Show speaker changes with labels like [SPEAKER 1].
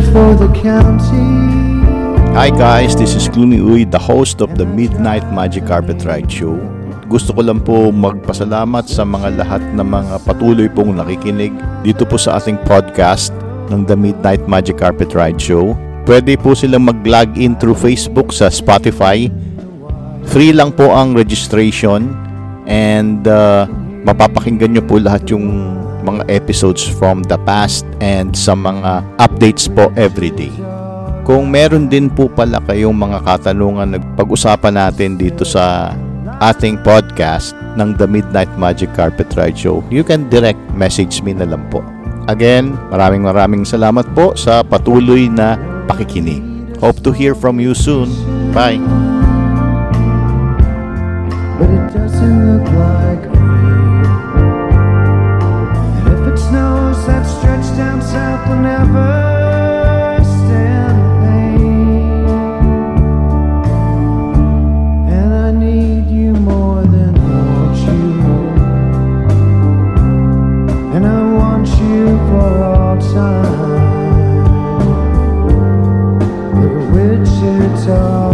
[SPEAKER 1] for the county.
[SPEAKER 2] Hi guys, this is Clooney Uy, the host of the Midnight Magic Carpet Ride Show. Gusto ko lang po magpasalamat sa mga lahat na mga patuloy pong nakikinig dito po sa ating podcast ng The Midnight Magic Carpet Ride Show. Pwede po silang mag-log in through Facebook sa Spotify. Free lang po ang registration and mapapakinggan nyo po lahat yung mga episodes from the past and sa mga updates po everyday. Kung meron din po pala kayong mga katanungan na pag-usapan natin dito sa ating podcast ng The Midnight Magic Carpet Ride Show, you can direct message me na lang po. Again, maraming salamat po sa patuloy na pakikinig. Hope to hear from you soon. Bye!
[SPEAKER 1] But it doesn't look like rain. And if it snows, that stretch down south will never stand the pain. And I need you more than I want you. And I want you for all time. Look at Wichita.